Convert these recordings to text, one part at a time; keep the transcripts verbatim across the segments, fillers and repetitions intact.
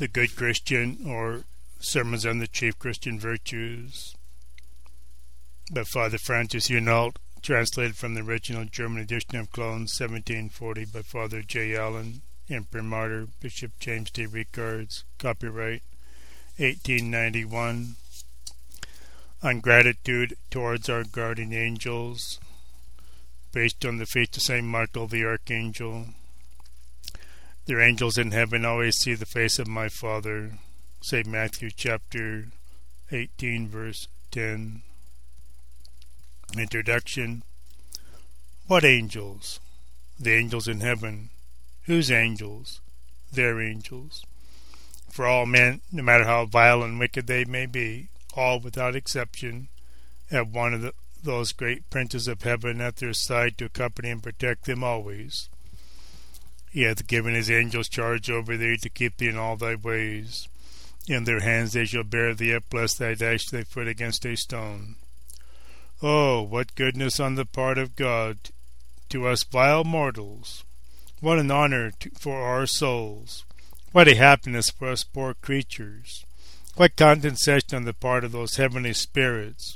The Good Christian, or Sermons on the Chief Christian Virtues, by Father Francis Hunault, translated from the original German edition of Cologne, seventeen forty, by Father J. Allen, Imprimatur, Bishop James D. Ricards, copyright eighteen ninety-one. On gratitude towards our guardian angels, based on the feast of Saint Michael the Archangel. Their angels in heaven always see the face of my Father. Saint Matthew chapter eighteen, verse ten. Introduction. What angels? The angels in heaven. Whose angels? Their angels. For all men, no matter how vile and wicked they may be, all without exception, have one of the, those great princes of heaven at their side to accompany and protect them always. He hath given his angels charge over thee to keep thee in all thy ways. In their hands they shall bear thee up, lest thou dash thy foot against a stone. Oh, what goodness on the part of God to us vile mortals! What an honour to, for our souls! What a happiness for us poor creatures! What condescension on the part of those heavenly spirits!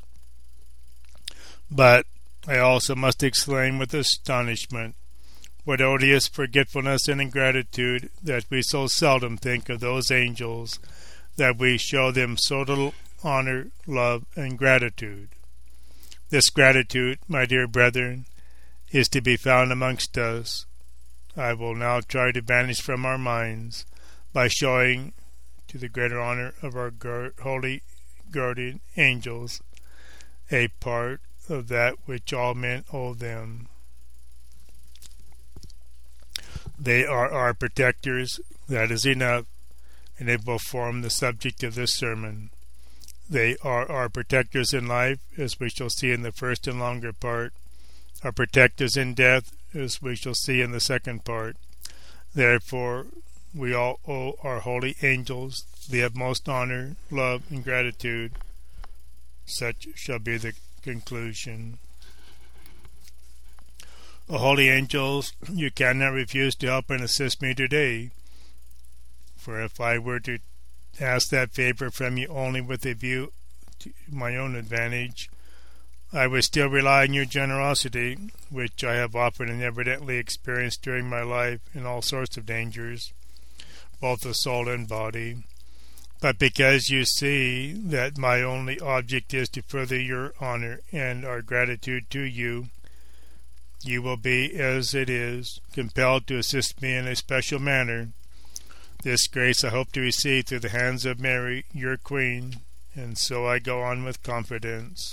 But I also must exclaim with astonishment, what odious forgetfulness and ingratitude that we so seldom think of those angels, that we show them so little honour, love, and gratitude. This gratitude, my dear brethren, is to be found amongst us. I will now try to banish from our minds, by showing, to the greater honour of our guard, holy guardian angels, a part of that which all men owe them. They are our protectors, that is enough, and it will form the subject of this sermon. They are our protectors in life, as we shall see in the first and longer part, our protectors in death, as we shall see in the second part. Therefore, we all owe our holy angels the utmost honour, love, and gratitude. Such shall be the conclusion. O holy angels, you cannot refuse to help and assist me today. For if I were to ask that favour from you only with a view to my own advantage, I would still rely on your generosity, which I have often and evidently experienced during my life in all sorts of dangers, both of soul and body. But because you see that my only object is to further your honour and our gratitude to you, you will be, as it is, compelled to assist me in a special manner. This grace I hope to receive through the hands of Mary, your Queen, and so I go on with confidence.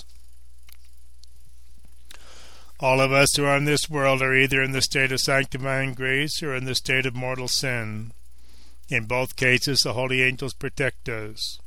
All of us who are in this world are either in the state of sanctifying grace or in the state of mortal sin. In both cases, the holy angels protect us.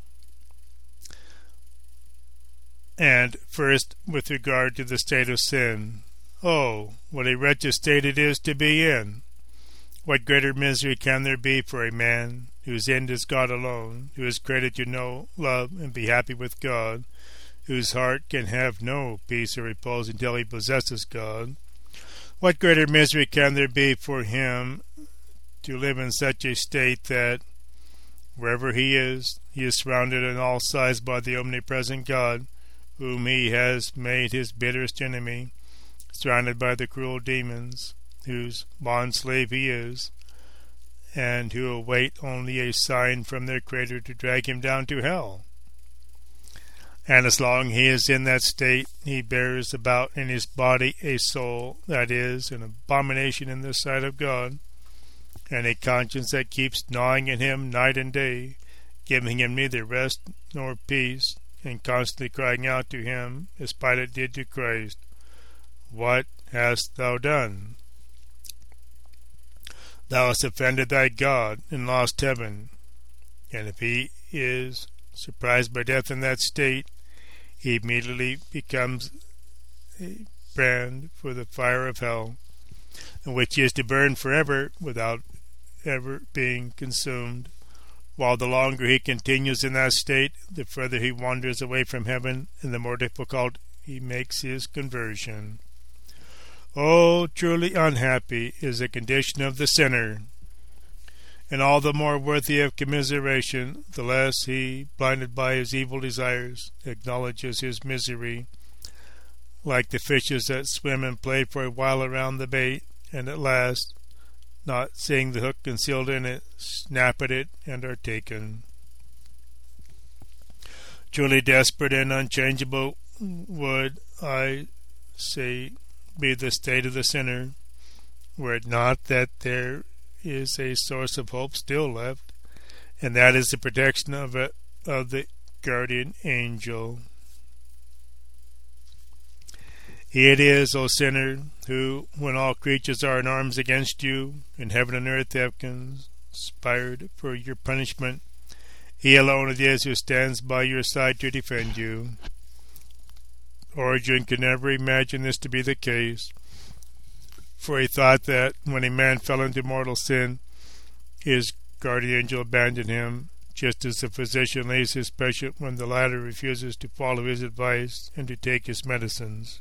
And first, with regard to the state of sin, oh, what a wretched state it is to be in! What greater misery can there be for a man whose end is God alone, who is created to know, love, and be happy with God, whose heart can have no peace or repose until he possesses God? What greater misery can there be for him to live in such a state that, wherever he is, he is surrounded on all sides by the omnipresent God, whom he has made his bitterest enemy, surrounded by the cruel demons, whose bond-slave he is, and who await only a sign from their Creator to drag him down to hell? And as long as he is in that state, he bears about in his body a soul that is an abomination in the sight of God, and a conscience that keeps gnawing at him night and day, giving him neither rest nor peace, and constantly crying out to him, as Pilate did to Christ, "What hast thou done? Thou hast offended thy God, and lost heaven." And if he is surprised by death in that state, he immediately becomes a brand for the fire of hell, in which he is to burn forever without ever being consumed. While the longer he continues in that state, the further he wanders away from heaven, and the more difficult he makes his conversion. Oh, truly unhappy is the condition of the sinner! and all the more worthy of commiseration, the less he, blinded by his evil desires, acknowledges his misery, like the fishes that swim and play for a while around the bait, and at last, not seeing the hook concealed in it, snap at it and are taken. Truly desperate and unchangeable would, I say, be the state of the sinner, were it not that there is a source of hope still left, and that is the protection of it, of the guardian angel. He it is, O sinner, who, when all creatures are in arms against you, and heaven and earth have conspired for your punishment, he alone it is who stands by your side to defend you. Origen could never imagine this to be the case, for he thought that when a man fell into mortal sin, his guardian angel abandoned him, just as the physician leaves his patient when the latter refuses to follow his advice and to take his medicines.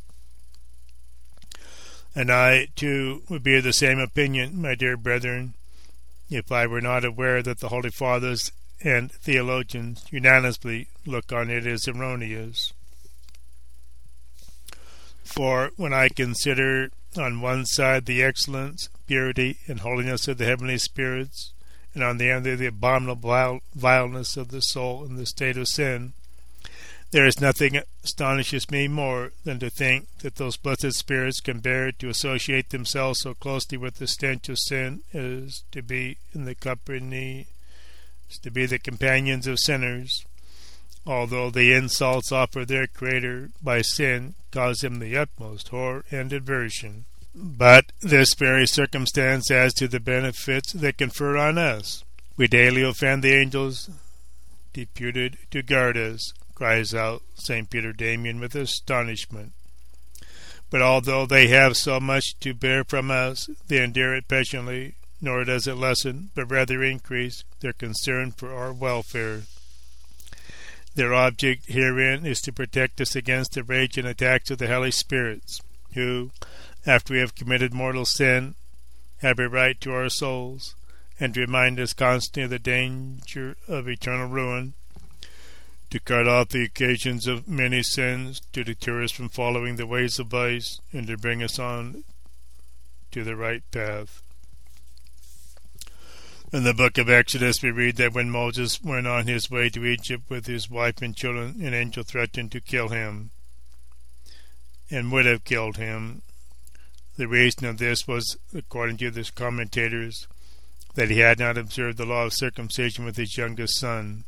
And I, too, would be of the same opinion, my dear brethren, if I were not aware that the Holy Fathers and theologians unanimously look on it as erroneous. For when I consider on one side the excellence, purity, and holiness of the heavenly spirits, and on the other the abominable vileness of the soul in the state of sin, there is nothing astonishes me more than to think that those blessed spirits can bear to associate themselves so closely with the stench of sin as to be in the company, as to be the companions of sinners, although the insults offered their Creator by sin cause him the utmost horror and aversion. But this very circumstance adds to the benefits they confer on us. We daily offend the angels deputed to guard us, cries out Saint Peter Damian with astonishment. But although they have so much to bear from us, they endure it patiently, nor does it lessen, but rather increase, their concern for our welfare. Their object herein is to protect us against the rage and attacks of the hellish spirits, who, after we have committed mortal sin, have a right to our souls, and to remind us constantly of the danger of eternal ruin, to cut off the occasions of many sins, to deter us from following the ways of vice, and to bring us on to the right path. In the book of Exodus we read that when Moses went on his way to Egypt with his wife and children, an angel threatened to kill him, and would have killed him. The reason of this was, according to the commentators, that he had not observed the law of circumcision with his youngest son.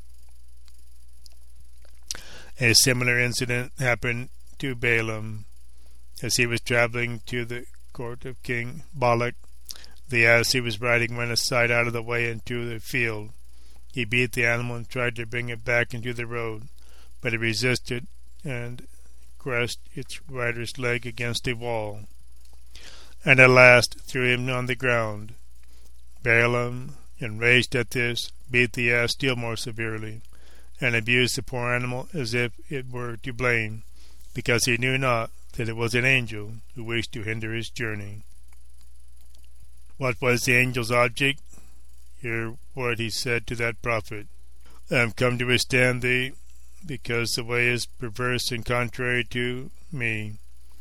A similar incident happened to Balaam. As he was traveling to the court of King Balak, the ass he was riding went aside out of the way into the field. He beat the animal and tried to bring it back into the road, but it resisted and crushed its rider's leg against a wall, and at last threw him on the ground. Balaam, enraged at this, beat the ass still more severely, and abused the poor animal as if it were to blame, because he knew not that it was an angel who wished to hinder his journey. What was the angel's object? Hear what he said to that prophet. I am come to withstand thee, because the way is perverse and contrary to me.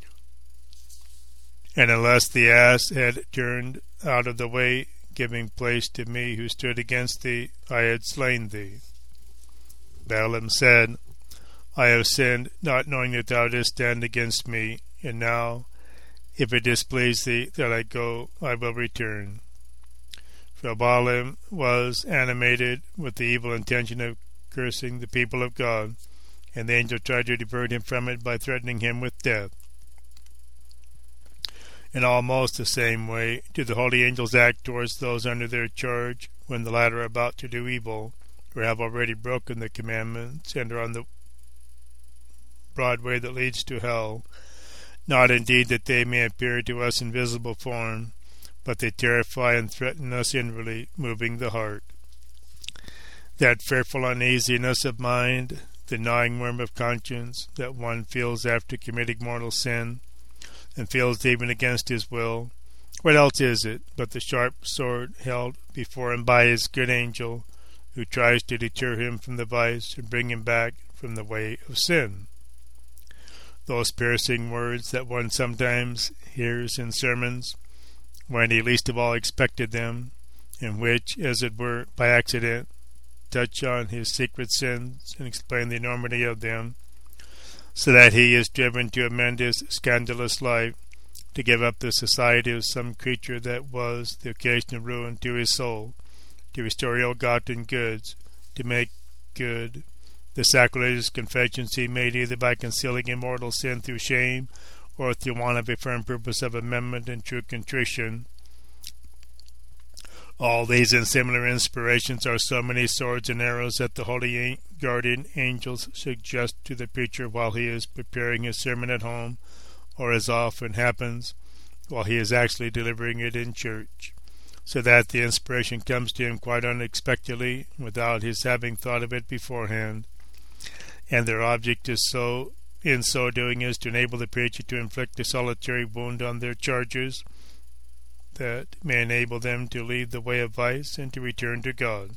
And unless the ass had turned out of the way, giving place to me who stood against thee, I had slain thee. Balaam said, I have sinned, not knowing that thou didst stand against me, and now, if it displease thee that I go, I will return. For Balaam was animated with the evil intention of cursing the people of God, and the angel tried to divert him from it by threatening him with death. In almost the same way do the holy angels act towards those under their charge when the latter are about to do evil, or have already broken the commandments and are on the broad way that leads to hell. Not indeed that they may appear to us in visible form, but they terrify and threaten us inwardly, moving the heart. That fearful uneasiness of mind, the gnawing worm of conscience, that one feels after committing mortal sin, and feels even against his will, What else is it but the sharp sword held before him by his good angel, who tries to deter him from the vice and bring him back from the way of sin? Those piercing words that one sometimes hears in sermons when he least of all expected them, and which, as it were by accident, touch on his secret sins and explain the enormity of them, so that he is driven to amend his scandalous life, to give up the society of some creature that was the occasion of ruin to his soul, to restore ill-gotten goods, to make good the sacrilegious confessions he made either by concealing immortal sin through shame or through want of a firm purpose of amendment and true contrition. All these and similar inspirations are so many swords and arrows that the holy guardian angels suggest to the preacher while he is preparing his sermon at home, or, as often happens, while he is actually delivering it in church, so that the inspiration comes to him quite unexpectedly, without his having thought of it beforehand, and their object is so in so doing is to enable the preacher to inflict a solitary wound on their charges, that may enable them to leave the way of vice and to return to God.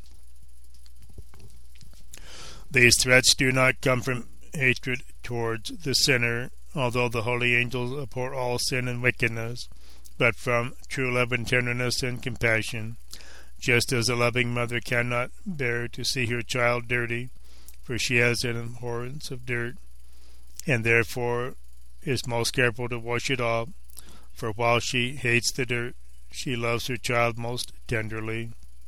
These threats do not come from hatred towards the sinner, although the holy angels abhor all sin and wickedness, but from true love and tenderness and compassion, just as a loving mother cannot bear to see her child dirty, for she has an abhorrence of dirt, and therefore is most careful to wash it off, for while she hates the dirt, she loves her child most tenderly.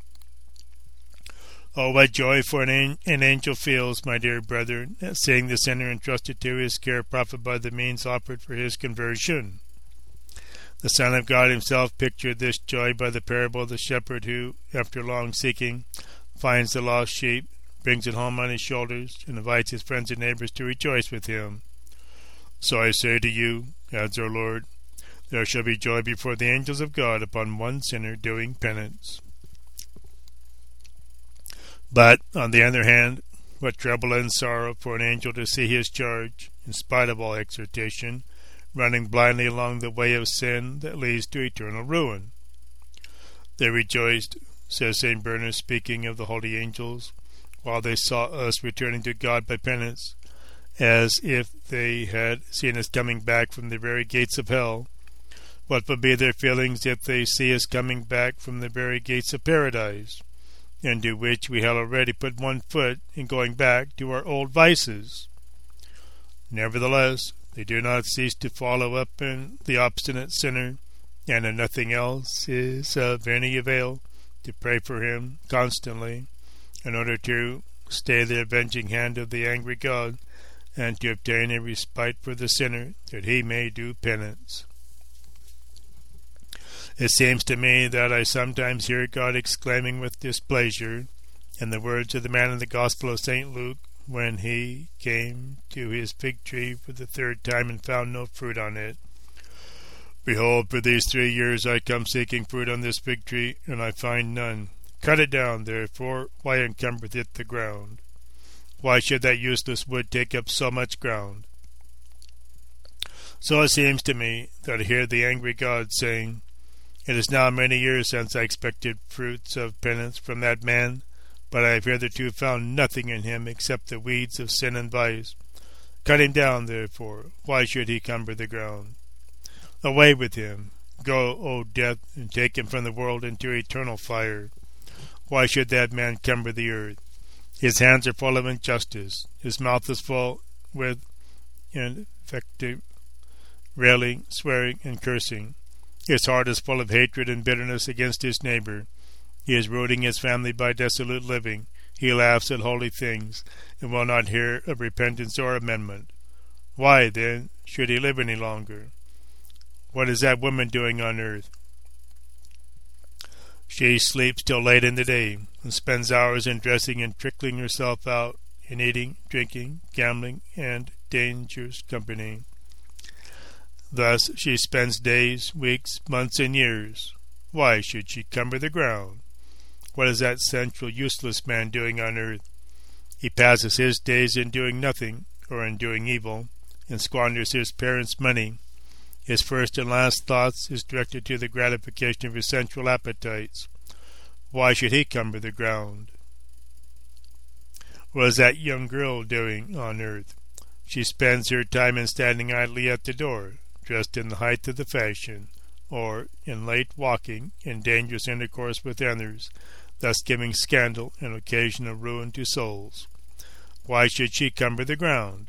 Oh, what joy for an, an, an angel feels, my dear brethren, at seeing the sinner entrusted to his care profit by the means offered for his conversion. The Son of God himself pictured this joy by the parable of the shepherd who, after long seeking, finds the lost sheep, brings it home on his shoulders, and invites his friends and neighbors to rejoice with him. So I say to you, adds our Lord, there shall be joy before the angels of God upon one sinner doing penance. But, on the other hand, what trouble and sorrow for an angel to see his charge, in spite of all exhortation, running blindly along the way of sin that leads to eternal ruin. They rejoiced, says Saint Bernard, speaking of the holy angels, while they saw us returning to God by penance, as if they had seen us coming back from the very gates of hell. What would be their feelings if they see us coming back from the very gates of paradise, into which we had already put one foot in going back to our old vices? Nevertheless, they do not cease to follow up in the obstinate sinner, and if nothing else is of any avail, to pray for him constantly, in order to stay the avenging hand of the angry God, and to obtain a respite for the sinner, that he may do penance. It seems to me that I sometimes hear God exclaiming with displeasure, in the words of the man in the Gospel of Saint Luke, when he came to his fig tree for the third time and found no fruit on it, Behold, for these three years I come seeking fruit on this fig tree, and I find none. Cut it down, therefore, why encumbereth it the ground? Why should that useless wood take up so much ground? So it seems to me that I hear the angry God saying, It is now many years since I expected fruits of penance from that man, but I have hitherto found nothing in him except the weeds of sin and vice. Cut him down, therefore. Why should he cumber the ground? Away with him. Go, O death, and take him from the world into eternal fire. Why should that man cumber the earth? His hands are full of injustice. His mouth is full with invective, railing, swearing, and cursing. His heart is full of hatred and bitterness against his neighbor. He is ruining his family by dissolute living. He laughs at holy things, and will not hear of repentance or amendment. Why, then, should he live any longer? What is that woman doing on earth? She sleeps till late in the day, and spends hours in dressing and trickling herself out, in eating, drinking, gambling, and dangerous company. Thus she spends days, weeks, months, and years. Why should she cumber the ground? What is that sensual, useless man doing on earth? He passes his days in doing nothing, or in doing evil, and squanders his parents' money, His first and last thoughts is directed to the gratification of his sensual appetites. Why should he cumber the ground? What is that young girl doing on earth? She spends her time in standing idly at the door, dressed in the height of the fashion, or in late walking, in dangerous intercourse with others, thus giving scandal and occasional ruin to souls. Why should she cumber the ground?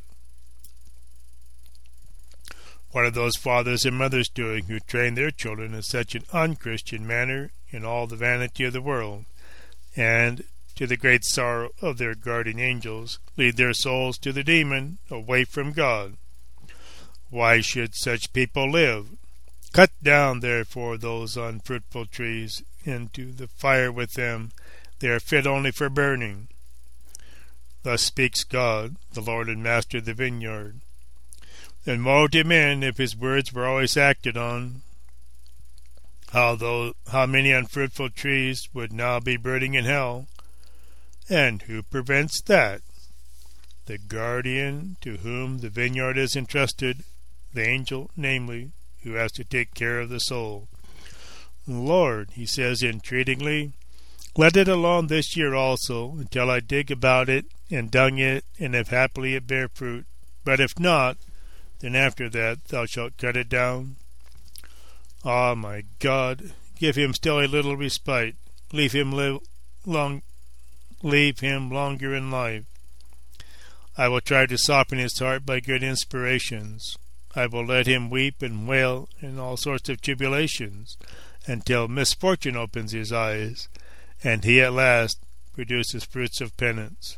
What are those fathers and mothers doing who train their children in such an unchristian manner in all the vanity of the world, and, to the great sorrow of their guardian angels, lead their souls to the demon, away from God? Why should such people live? Cut down, therefore, those unfruitful trees into the fire with them. They are fit only for burning. Thus speaks God, the Lord and Master of the vineyard. Then woe to men if his words were always acted on. How, though, how many unfruitful trees would now be burning in hell? And who prevents that? The guardian to whom the vineyard is entrusted, the angel, namely, who has to take care of the soul. Lord, he says entreatingly, let it alone this year also, until I dig about it, and dung it, and if happily it bear fruit. But if not, then after that thou shalt cut it down. Ah, my God, give him still a little respite. Leave him live long, leave him longer in life. I will try to soften his heart by good inspirations. I will let him weep and wail in all sorts of tribulations, until misfortune opens his eyes, and he at last produces fruits of penance.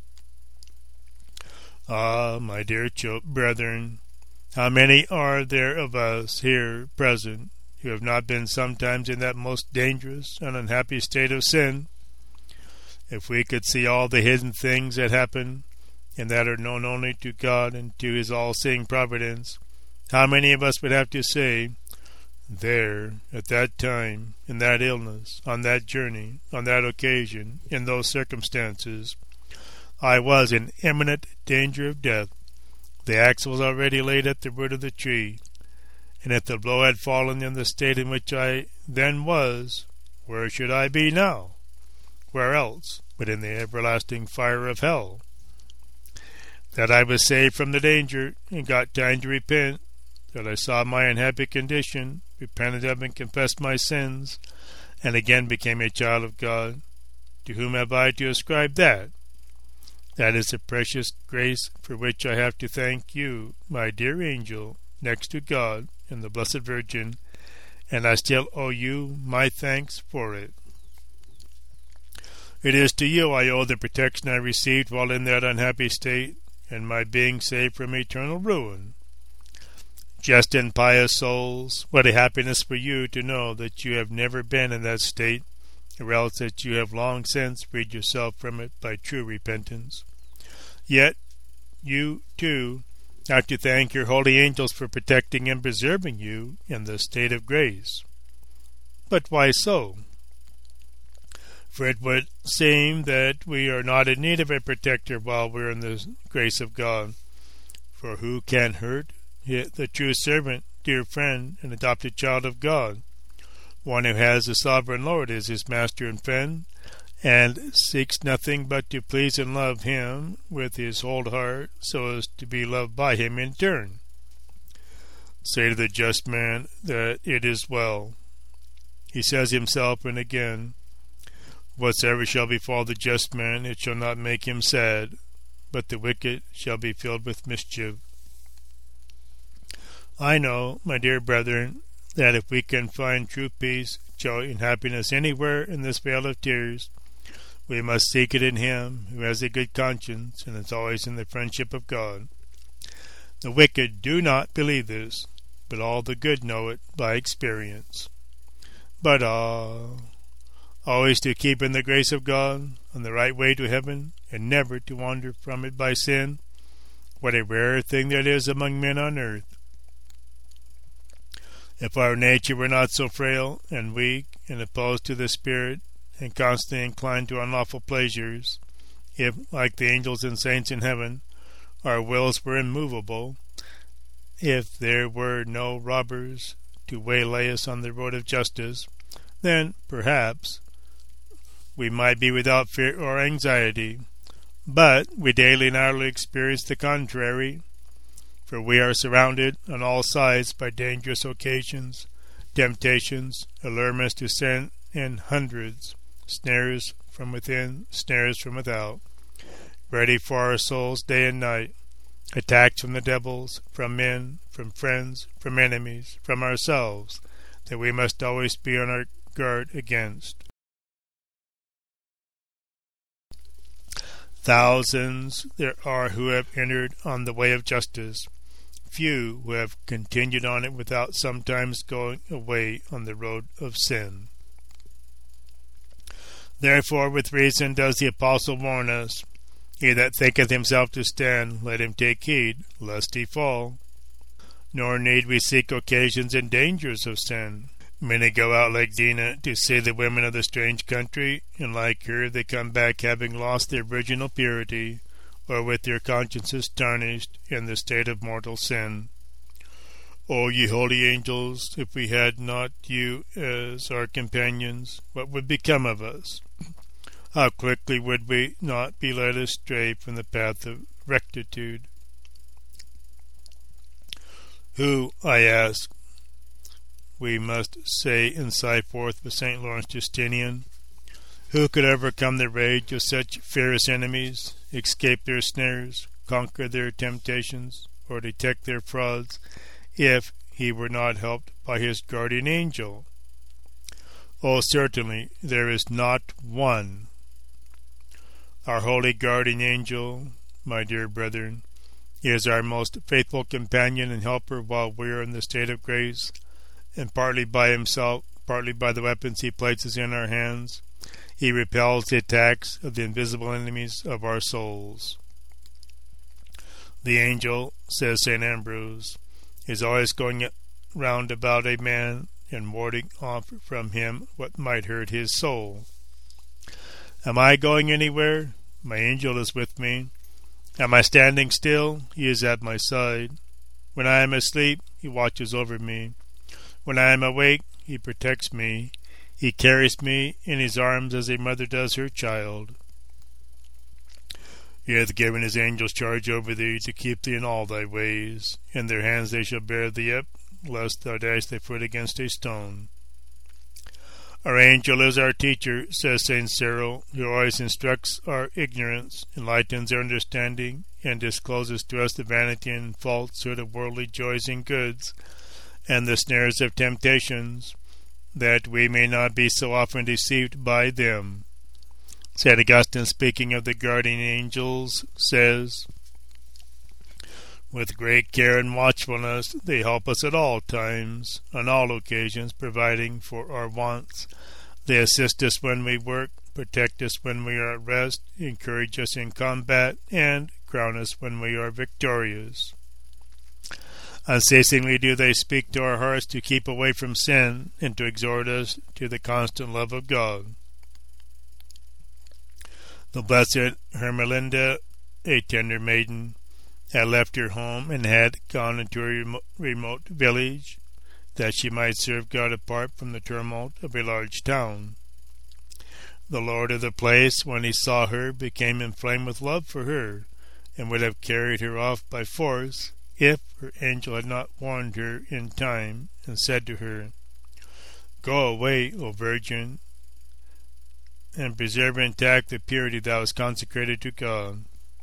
Ah, my dear ch- brethren, how many are there of us here present who have not been sometimes in that most dangerous and unhappy state of sin? If we could see all the hidden things that happen, and that are known only to God and to his all-seeing providence, how many of us would have to say, there, at that time, in that illness, on that journey, on that occasion, in those circumstances, I was in imminent danger of death. The axe was already laid at the root of the tree, and if the blow had fallen in the state in which I then was, where should I be now? Where else but in the everlasting fire of hell? That I was saved from the danger, and got time to repent, that I saw my unhappy condition, repented of and confessed my sins, and again became a child of God. To whom have I to ascribe that? That is the precious grace for which I have to thank you, my dear angel, next to God and the Blessed Virgin, and I still owe you my thanks for it. It is to you I owe the protection I received while in that unhappy state, and my being saved from eternal ruin. Just and pious souls, what a happiness for you to know that you have never been in that state, or else that you have long since freed yourself from it by true repentance. Yet you, too, have to thank your holy angels for protecting and preserving you in the state of grace. But why so? For it would seem that we are not in need of a protector while we are in the grace of God. For who can hurt the true servant, dear friend, and adopted child of God? One who has the sovereign Lord as his master and friend, and seeks nothing but to please and love him with his whole heart, so as to be loved by him in turn. Say to the just man that it is well. He says himself and again, whatsoever shall befall the just man, it shall not make him sad, but the wicked shall be filled with mischief. I know, my dear brethren, that if we can find true peace, joy, and happiness anywhere in this vale of tears, we must seek it in him who has a good conscience and is always in the friendship of God. The wicked do not believe this, but all the good know it by experience. But ah, always to keep in the grace of God, on the right way to heaven, and never to wander from it by sin, what a rare thing that is among men on earth. If our nature were not so frail and weak and opposed to the Spirit and constantly inclined to unlawful pleasures, if, like the angels and saints in heaven, our wills were immovable, if there were no robbers to waylay us on the road of justice, then perhaps we might be without fear or anxiety. But we daily and hourly experience the contrary, for we are surrounded on all sides by dangerous occasions, temptations, allurements to sin in hundreds, snares from within, snares from without, ready for our souls day and night, attacks from the devils, from men, from friends, from enemies, from ourselves, that we must always be on our guard against. Thousands there are who have entered on the way of justice, few who have continued on it without sometimes going away on the road of sin. Therefore with reason does the apostle warn us, He that thinketh himself to stand, let him take heed, lest he fall. Nor need we seek occasions and dangers of sin. Many go out like Dinah to see the women of the strange country, and like her they come back having lost their virginal purity, or with their consciences tarnished in the state of mortal sin. O ye holy angels, if we had not you as our companions, what would become of us? How quickly would we not be led astray from the path of rectitude? Who, I ask, we must say in Cyforth with Saint Lawrence Justinian, who could overcome the rage of such fierce enemies, escape their snares, conquer their temptations, or detect their frauds, if he were not helped by his guardian angel? Oh, certainly there is not one. Our holy guardian angel, my dear brethren, is our most faithful companion and helper while we are in the state of grace, and partly by himself, partly by the weapons he places in our hands, he repels the attacks of the invisible enemies of our souls. The angel, says Saint Ambrose, is always going round about a man and warding off from him what might hurt his soul. Am I going anywhere? My angel is with me. Am I standing still? He is at my side. When I am asleep, he watches over me. When I am awake, he protects me. He carries me in his arms as a mother does her child. He hath given his angels charge over thee to keep thee in all thy ways. In their hands they shall bear thee up, lest thou dash thy foot against a stone. Our angel is our teacher, says Saint Cyril, who always instructs our ignorance, enlightens our understanding, and discloses to us the vanity and falsehood of worldly joys and goods, and the snares of temptations, that we may not be so often deceived by them. Saint Augustine, speaking of the guardian angels, says, with great care and watchfulness they help us at all times, on all occasions, providing for our wants. They assist us when we work, protect us when we are at rest, encourage us in combat, and crown us when we are victorious. Unceasingly do they speak to our hearts to keep away from sin, and to exhort us to the constant love of God. The blessed Hermelinda, a tender maiden, had left her home and had gone into a remote village, that she might serve God apart from the tumult of a large town. The lord of the place, when he saw her, became inflamed with love for her, and would have carried her off by force, if her angel had not warned her in time, and said to her, Go away, O Virgin, and preserve intact the purity thou hast consecrated to God.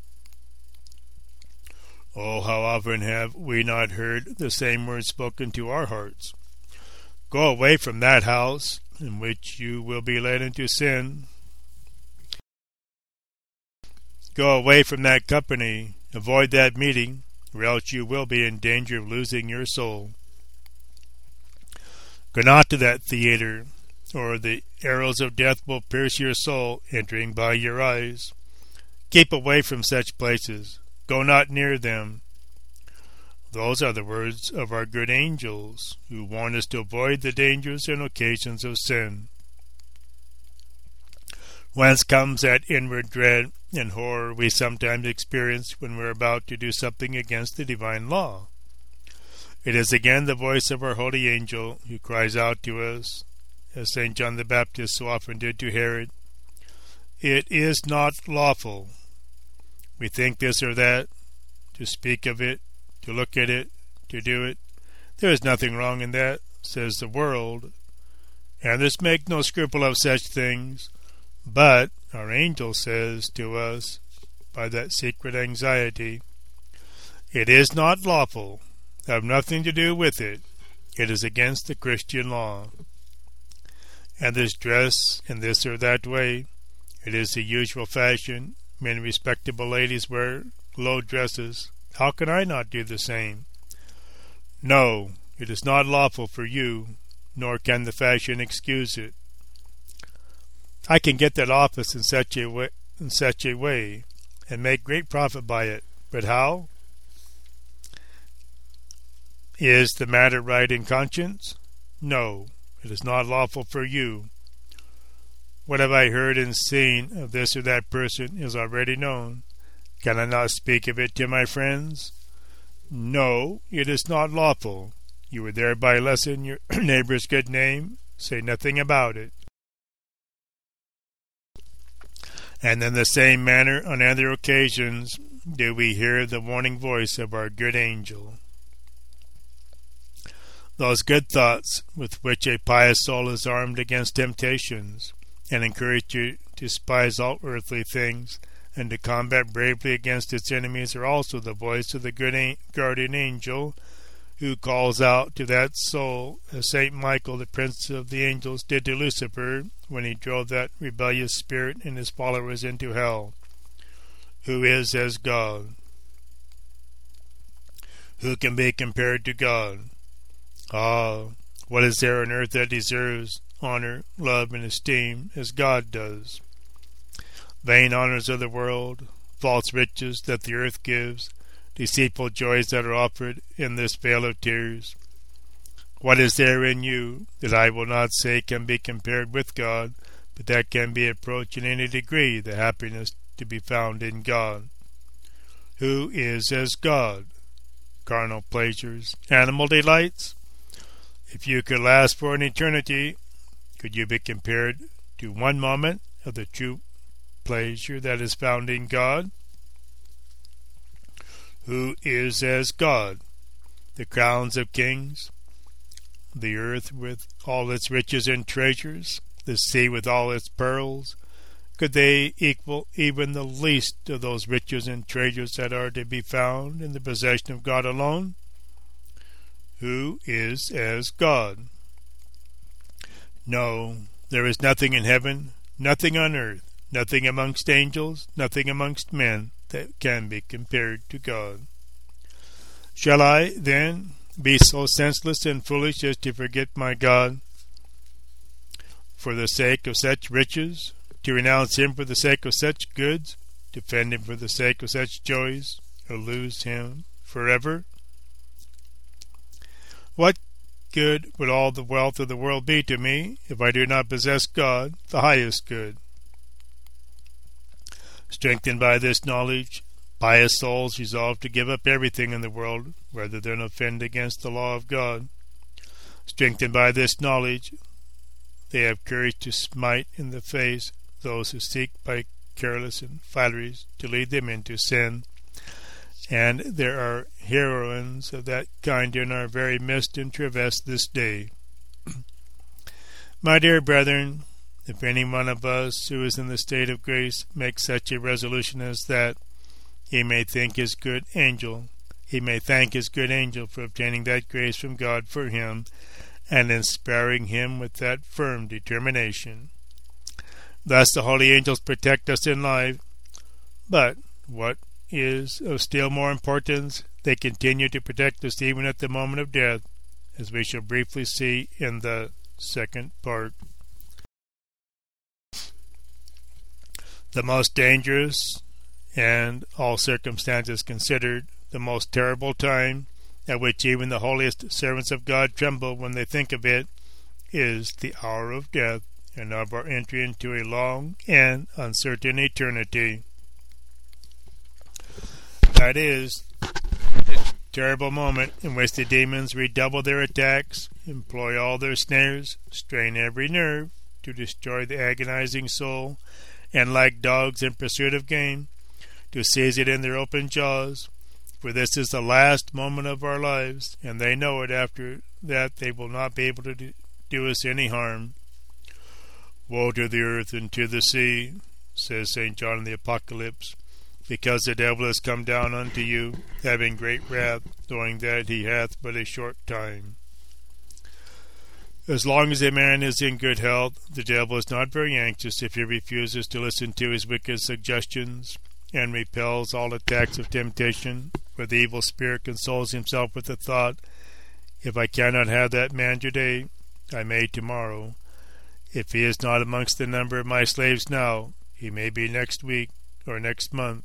Oh, how often have we not heard the same words spoken to our hearts? Go away from that house, in which you will be led into sin. Go away from that company, avoid that meeting, or else you will be in danger of losing your soul. Go not to that theater, or the arrows of death will pierce your soul, entering by your eyes. Keep away from such places. Go not near them. Those are the words of our good angels, who warn us to avoid the dangers and occasions of sin. Whence comes that inward dread and horror we sometimes experience when we are about to do something against the divine law? It is again the voice of our holy angel who cries out to us, as Saint John the Baptist so often did to Herod, "It is not lawful." We think this or that, to speak of it, to look at it, to do it. There is nothing wrong in that, says the world, and let's make no scruple of such things. But our angel says to us, by that secret anxiety, it is not lawful, have nothing to do with it. It is against the Christian law. And this dress in this or that way, it is the usual fashion. Many respectable ladies wear low dresses. How can I not do the same? No, it is not lawful for you, nor can the fashion excuse it. I can get that office in such a way, in such a way, and make great profit by it. But how? Is the matter right in conscience? No, it is not lawful for you. What have I heard and seen of this or that person is already known. Can I not speak of it to my friends? No, it is not lawful. You would thereby lessen your neighbor's good name. Say nothing about it. And in the same manner, on other occasions, do we hear the warning voice of our good angel. Those good thoughts with which a pious soul is armed against temptations, and encourage you to despise all earthly things, and to combat bravely against its enemies, are also the voice of the good guardian angel, who calls out to that soul, as Saint Michael, the prince of the angels, did to Lucifer when he drove that rebellious spirit and his followers into hell, who is as God. Who can be compared to God? Ah, what is there on earth that deserves honor, love, and esteem as God does? Vain honors of the world, false riches that the earth gives, deceitful joys that are offered in this vale of tears. What is there in you that I will not say can be compared with God, but that can be approached in any degree the happiness to be found in God? Who is as God? Carnal pleasures, animal delights? If you could last for an eternity, could you be compared to one moment of the true pleasure that is found in God? Who is as God? The crowns of kings, the earth with all its riches and treasures, the sea with all its pearls, could they equal even the least of those riches and treasures that are to be found in the possession of God alone? Who is as God? No, there is nothing in heaven, nothing on earth, nothing amongst angels, nothing amongst men that can be compared to God. Shall I, then, be so senseless and foolish as to forget my God for the sake of such riches, to renounce him for the sake of such goods, defend him for the sake of such joys, or lose him forever? What good would all the wealth of the world be to me if I do not possess God, the highest good? Strengthened by this knowledge, pious souls resolve to give up everything in the world rather than offend against the law of God. Strengthened by this knowledge, they have courage to smite in the face those who seek by careless and flatteries to lead them into sin. And there are heroines of that kind in our very midst in Treves this day. My dear brethren, if any one of us who is in the state of grace makes such a resolution as that, he may think his good angel, he may thank his good angel for obtaining that grace from God for him, and inspiring him with that firm determination. Thus the holy angels protect us in life, but what is of still more importance, they continue to protect us even at the moment of death, as we shall briefly see in the second part. The most dangerous, and, all circumstances considered, the most terrible time, at which even the holiest servants of God tremble when they think of it, is the hour of death, and of our entry into a long and uncertain eternity. That is, terrible moment in which the demons redouble their attacks, employ all their snares, strain every nerve to destroy the agonizing soul, and like dogs in pursuit of game, to seize it in their open jaws. For this is the last moment of our lives, and they know it. After that they will not be able to do us any harm. Woe to the earth and to the sea, says Saint John in the Apocalypse, because the devil is come down unto you, having great wrath, knowing that he hath but a short time. As long as a man is in good health, the devil is not very anxious if he refuses to listen to his wicked suggestions, and repels all attacks of temptation, for the evil spirit consoles himself with the thought, if I cannot have that man today, I may tomorrow. If he is not amongst the number of my slaves now, he may be next week or next month.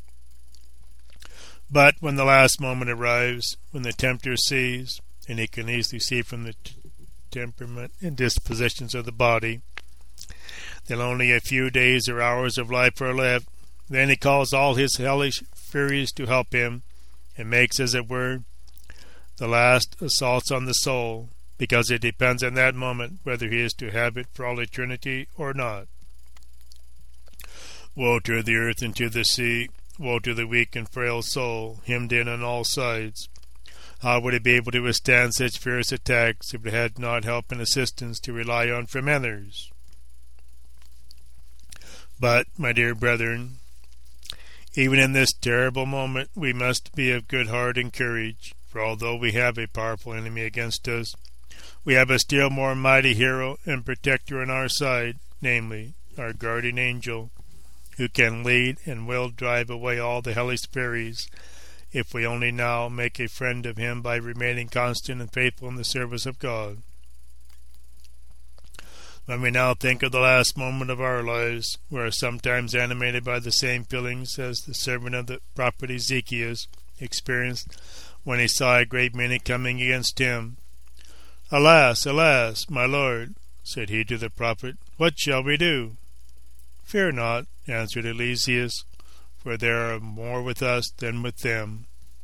But when the last moment arrives, when the tempter sees, and he can easily see from the t- temperament and dispositions of the body, that only a few days or hours of life are left, then he calls all his hellish furies to help him, and makes, as it were, the last assaults on the soul, because it depends on that moment whether he is to have it for all eternity or not. Woe to the earth and to the sea, woe to the weak and frail soul, hemmed in on all sides. How would it be able to withstand such fierce attacks if it had not help and assistance to rely on from others? But, my dear brethren, even in this terrible moment we must be of good heart and courage, for although we have a powerful enemy against us, we have a still more mighty hero and protector on our side, namely, our guardian angel, who can lead and will drive away all the hellish furies, if we only now make a friend of him by remaining constant and faithful in the service of God. When we now think of the last moment of our lives, we are sometimes animated by the same feelings as the servant of the prophet Ezekiel experienced when he saw a great many coming against him. Alas, alas, my lord, said he to the prophet, what shall we do? Fear not, answered Eliseus, for there are more with us than with them.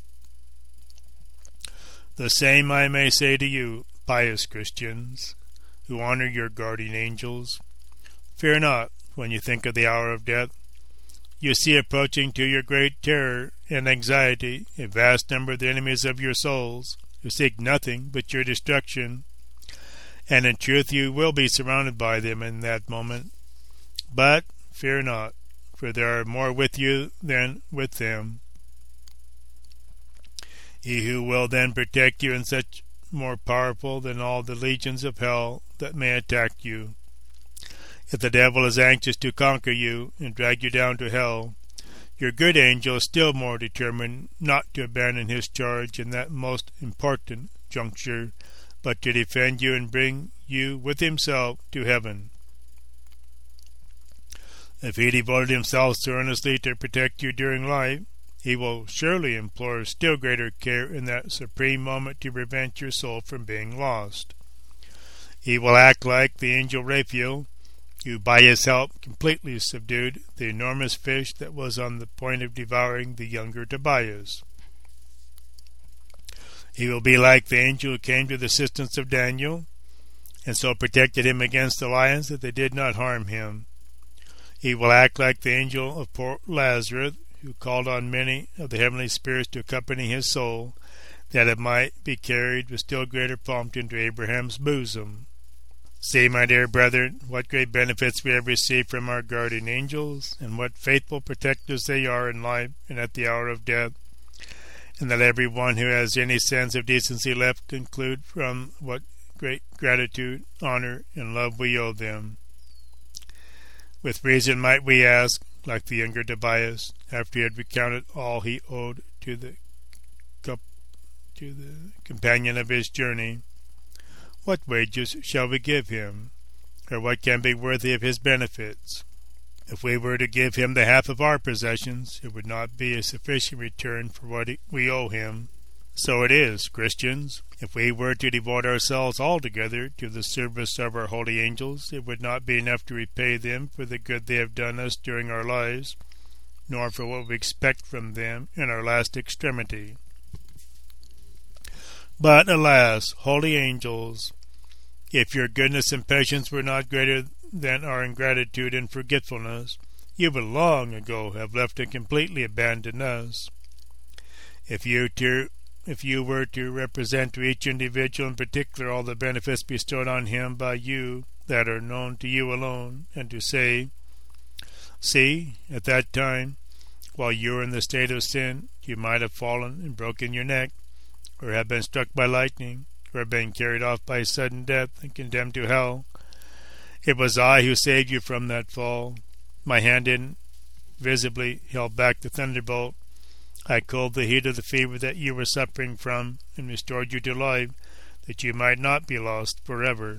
The same I may say to you, pious Christians, who honor your guardian angels. Fear not when you think of the hour of death. You see approaching to your great terror and anxiety a vast number of the enemies of your souls, who seek nothing but your destruction, and in truth you will be surrounded by them in that moment. But fear not, for there are more with you than with them. He who will then protect you is such more powerful than all the legions of hell that may attack you. If the devil is anxious to conquer you and drag you down to hell, your good angel is still more determined not to abandon his charge in that most important juncture, but to defend you and bring you with himself to heaven. If he devoted himself so earnestly to protect you during life, he will surely implore still greater care in that supreme moment to prevent your soul from being lost. He will act like the angel Raphael, who by his help completely subdued the enormous fish that was on the point of devouring the younger Tobias. He will be like the angel who came to the assistance of Daniel, and so protected him against the lions that they did not harm him. He will act like the angel of poor Lazarus, who called on many of the heavenly spirits to accompany his soul, that it might be carried with still greater pomp into Abraham's bosom. See, my dear brethren, what great benefits we have received from our guardian angels, and what faithful protectors they are in life and at the hour of death, and that every one who has any sense of decency left conclude from what great gratitude, honor, and love we owe them. With reason might we ask, like the younger Tobias, after he had recounted all he owed to the to the companion of his journey, what wages shall we give him, or what can be worthy of his benefits? If we were to give him the half of our possessions, it would not be a sufficient return for what we owe him. So it is, Christians. If we were to devote ourselves altogether to the service of our holy angels, it would not be enough to repay them for the good they have done us during our lives, nor for what we expect from them in our last extremity. But alas, holy angels, if your goodness and patience were not greater than our ingratitude and forgetfulness, you would long ago have left and completely abandoned us. If you to If you were to represent to each individual in particular all the benefits bestowed on him by you that are known to you alone, and to say, see, at that time, while you were in the state of sin, you might have fallen and broken your neck, or have been struck by lightning, or have been carried off by sudden death and condemned to hell. It was I who saved you from that fall. My hand invisibly held back the thunderbolt. I cooled the heat of the fever that you were suffering from, and restored you to life, that you might not be lost forever.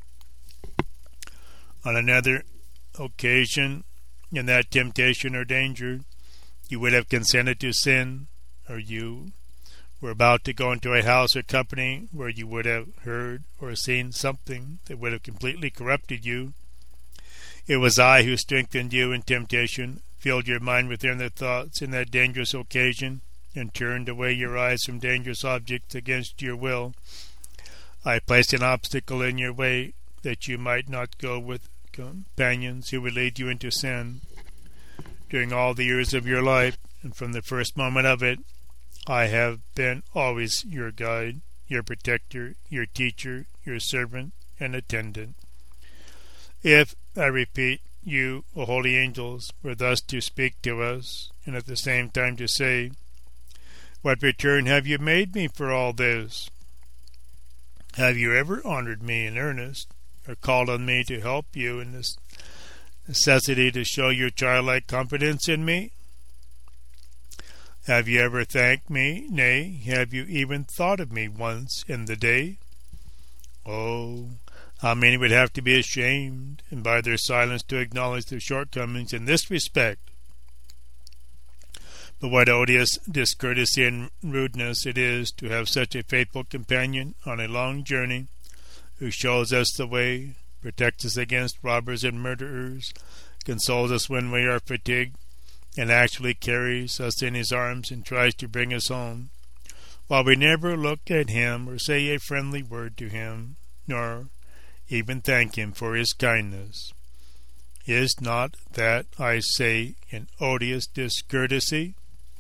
On another occasion, in that temptation or danger, you would have consented to sin, or you were about to go into a house or company where you would have heard or seen something that would have completely corrupted you. It was I who strengthened you in temptation, filled your mind with inner thoughts in that dangerous occasion, and turned away your eyes from dangerous objects against your will. I placed an obstacle in your way that you might not go with companions who would lead you into sin. During all the years of your life, and from the first moment of it, I have been always your guide, your protector, your teacher, your servant, and attendant. If, I repeat, you, O holy angels, were thus to speak to us, and at the same time to say, what return have you made me for all this? Have you ever honored me in earnest, or called on me to help you in this necessity to show your childlike confidence in me? Have you ever thanked me? Nay, have you even thought of me once in the day? Oh, how many would have to be ashamed, and by their silence to acknowledge their shortcomings in this respect. But what odious discourtesy and rudeness it is to have such a faithful companion on a long journey, who shows us the way, protects us against robbers and murderers, consoles us when we are fatigued, and actually carries us in his arms and tries to bring us home, while we never look at him or say a friendly word to him, nor even thank him for his kindness. Is not that, I say, an odious discourtesy?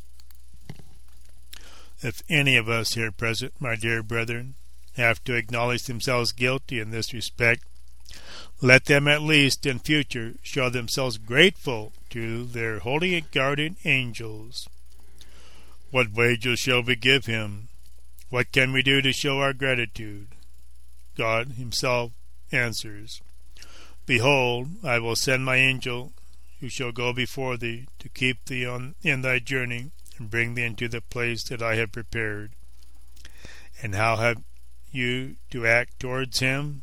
If any of us here present, my dear brethren, have to acknowledge themselves guilty in this respect, let them at least in future show themselves grateful to their holy guardian angels. What wages shall we give him? What can we do to show our gratitude? God himself answers, Behold, I will send my angel, who shall go before thee, to keep thee on in thy journey, and bring thee into the place that I have prepared. And how have you to act towards him?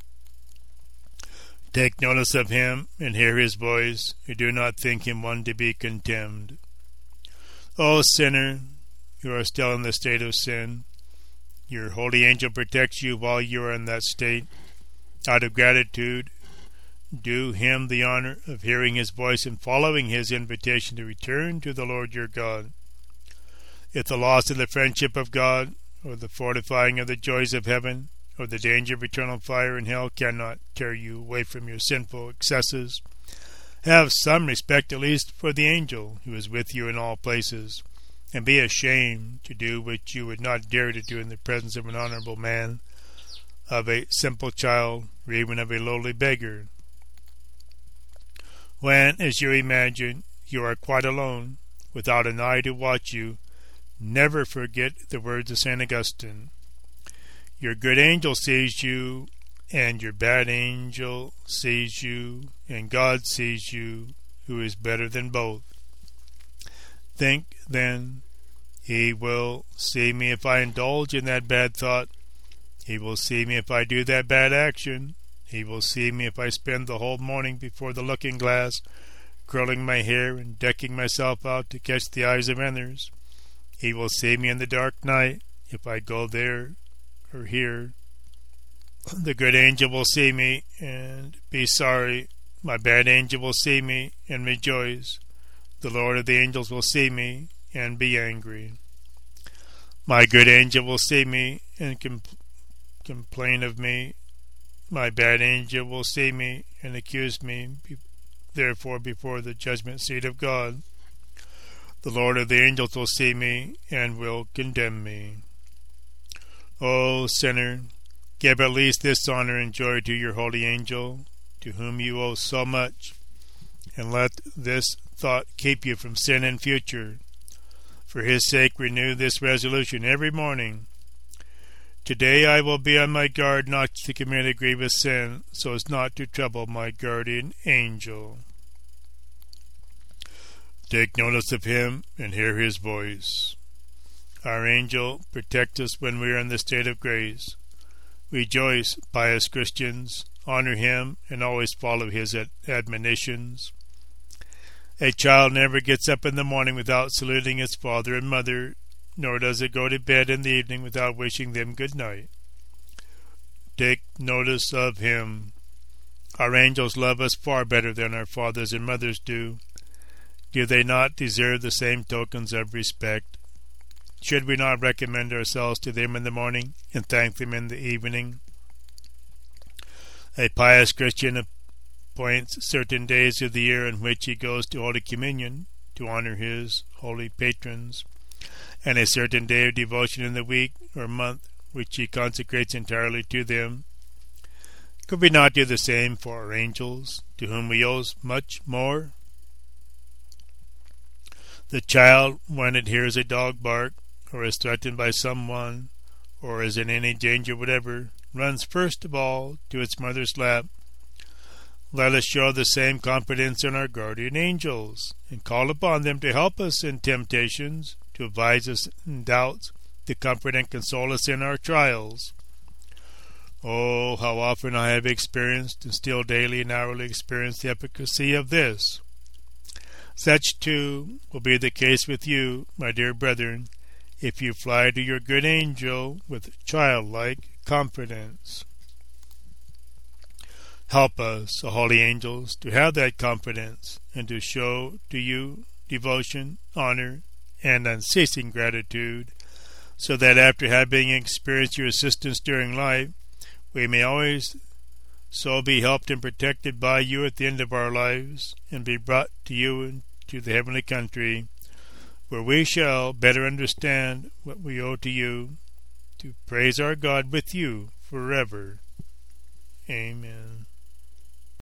Take notice of him, and hear his voice, who do not think him one to be contemned. O sinner, you are still in the state of sin. Your holy angel protects you while you are in that state. Out of gratitude, do him the honor of hearing his voice and following his invitation to return to the Lord your God. If the loss of the friendship of God, or the fortifying of the joys of heaven, or the danger of eternal fire in hell cannot tear you away from your sinful excesses, have some respect at least for the angel who is with you in all places, and be ashamed to do what you would not dare to do in the presence of an honorable man, of a simple child, or even of a lowly beggar. When, as you imagine, you are quite alone, without an eye to watch you, never forget the words of Saint Augustine. Your good angel sees you, and your bad angel sees you, and God sees you, who is better than both. Think, then, he will see me if I indulge in that bad thought. He will see me if I do that bad action. He will see me if I spend the whole morning before the looking-glass, curling my hair and decking myself out to catch the eyes of others. He will see me in the dark night if I go there or here. The good angel will see me and be sorry. My bad angel will see me and rejoice. The Lord of the angels will see me and be angry. My good angel will see me and com- complain of me, my bad angel will see me and accuse me, therefore, before the judgment seat of God. The Lord of the angels will see me and will condemn me. O sinner, give at least this honor and joy to your holy angel, to whom you owe so much, and let this thought keep you from sin in future. For his sake renew this resolution every morning. Today I will be on my guard not to commit a grievous sin, so as not to trouble my guardian angel. Take notice of him and hear his voice. Our angel protects us when we are in the state of grace. Rejoice, pious Christians, honor him, and always follow his ad- admonitions. A child never gets up in the morning without saluting its father and mother, nor does it go to bed in the evening without wishing them good night. Take notice of him. Our angels love us far better than our fathers and mothers do. Do they not deserve the same tokens of respect? Should we not recommend ourselves to them in the morning and thank them in the evening? A pious Christian appoints certain days of the year in which he goes to Holy Communion to honor his holy patrons, and a certain day of devotion in the week or month which he consecrates entirely to them. Could we not do the same for our angels, to whom we owe much more? The child, when it hears a dog bark, or is threatened by someone, or is in any danger whatever, runs first of all to its mother's lap. Let us show the same confidence in our guardian angels, and call upon them to help us in temptations, to advise us in doubts, to comfort and console us in our trials. Oh, how often I have experienced, and still daily and hourly experience, the efficacy of this. Such, too, will be the case with you, my dear brethren, if you fly to your good angel with childlike confidence. Help us, O holy angels, to have that confidence, and to show to you devotion, honor, and unceasing gratitude, so that after having experienced your assistance during life, we may always so be helped and protected by you at the end of our lives, and be brought to you into the heavenly country, where we shall better understand what we owe to you, to praise our God with you forever. Amen.